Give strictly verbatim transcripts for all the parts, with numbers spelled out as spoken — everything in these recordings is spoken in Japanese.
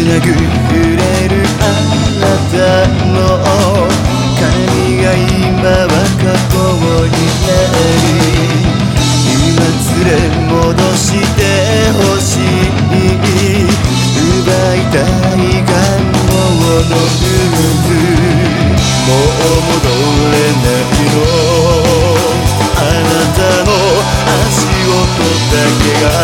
なく触れるあなたの髪が今は過去になり、今連れ戻してほしい。奪いたい願望のループ、もう戻れないの。あなたの足音だけが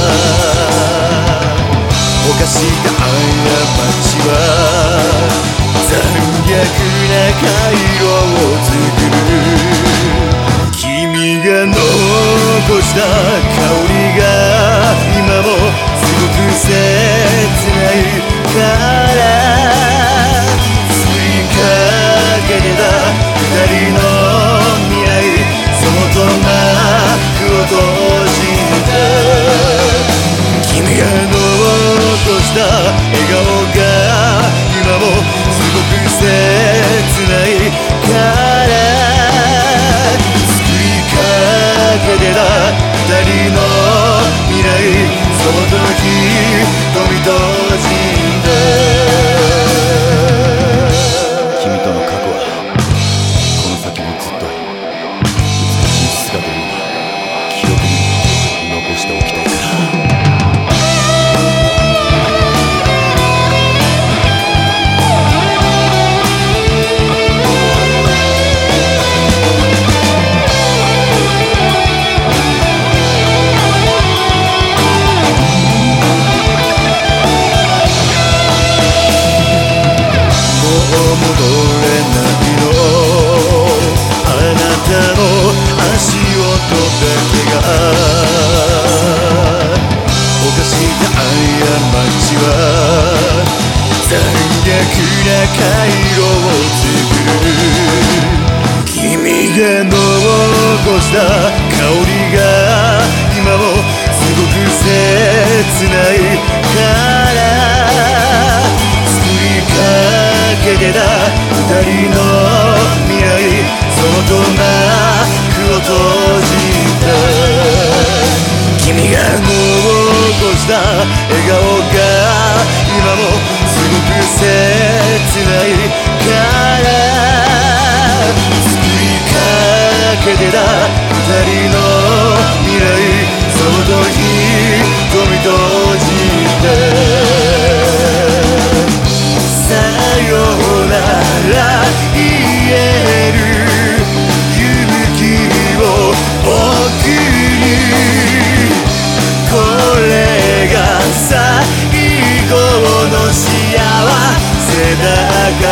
犯した過ちは残虐な回路を作る。君が残した香りが今もすごく切ないから、作りかけてた二人の未来、そのと幕を閉じた。君が残した笑顔が今もすごく切ないから、作りかけてた二人の未来、その時瞳閉じた。君との過去はこの先もずっと美しい姿に記憶に残しておきたいから。戻れないの。あなたの足音だけが犯した過ちは残虐な回路を作る。君が残した香りが今もすごく切ないから、作りかけてた二人の未来、そのと幕を閉じた。君が残した笑顔が今もすごく切ないから、作りかけてた二人の未来、その時瞳閉じた。さよなら言える勇気を僕に、これが最後の幸せだから。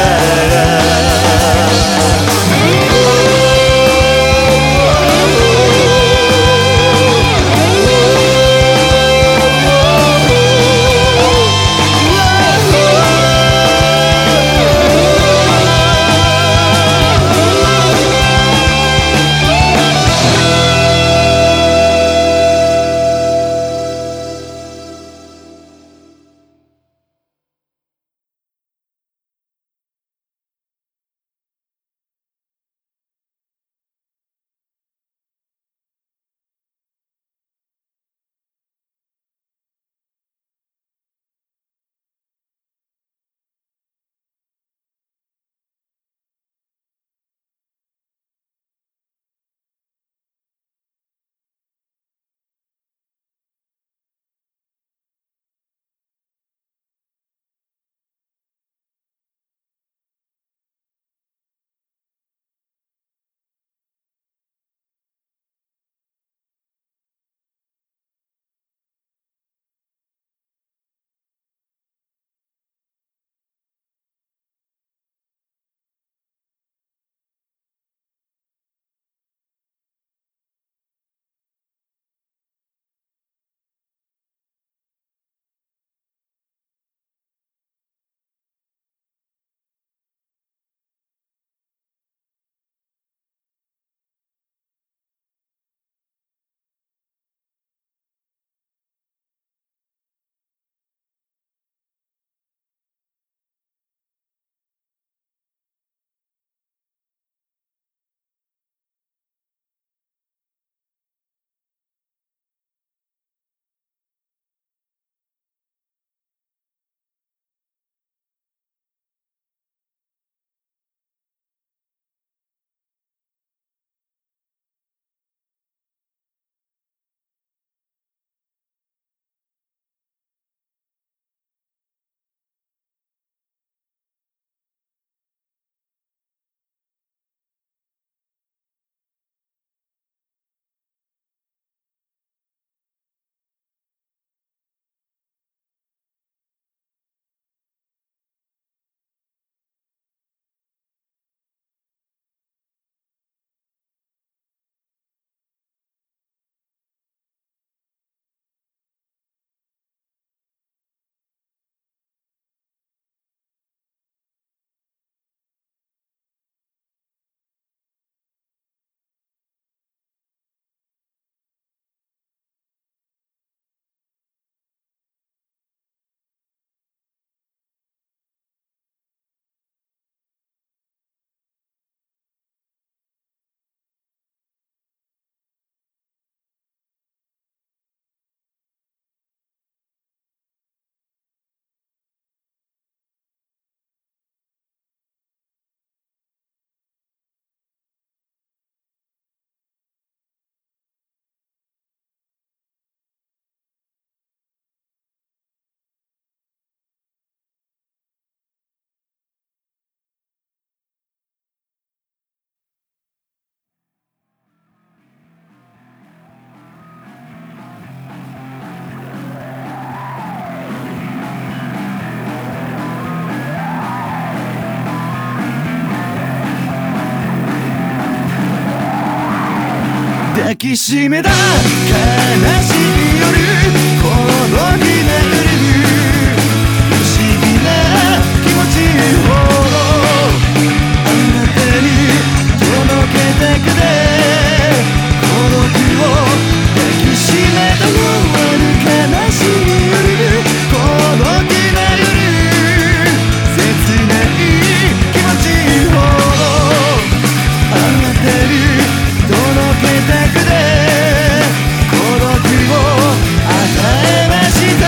抱きしめた悲しい夜孤独な夜不思議な気持ちをあなたに届けたくて孤独を抱きしめた終わる悲しい夜孤独な夜切ない気持ちをあなたに届けたくて孤独を与えました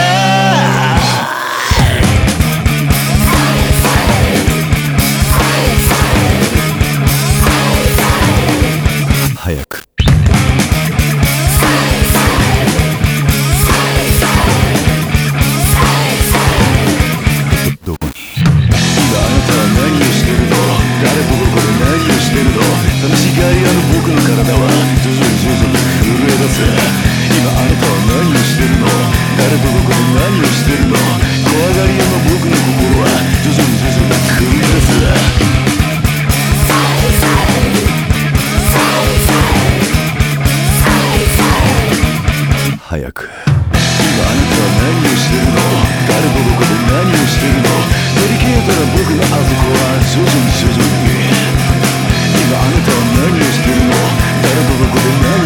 早くどこに今あなたは何をしてるの誰とどこで何をしてるの寂しがり屋の僕の体は徐々に徐々に震え出す今あなたは何をしてるの誰とどこで何をしてるの怖がり屋の僕の心は徐々に徐々に狂い出す早く今あなたは何をしてるの誰とどこで何をしてるの乗り切れたら僕のあそこは徐々に徐々に今あなたは何をしてるの誰とどこで何を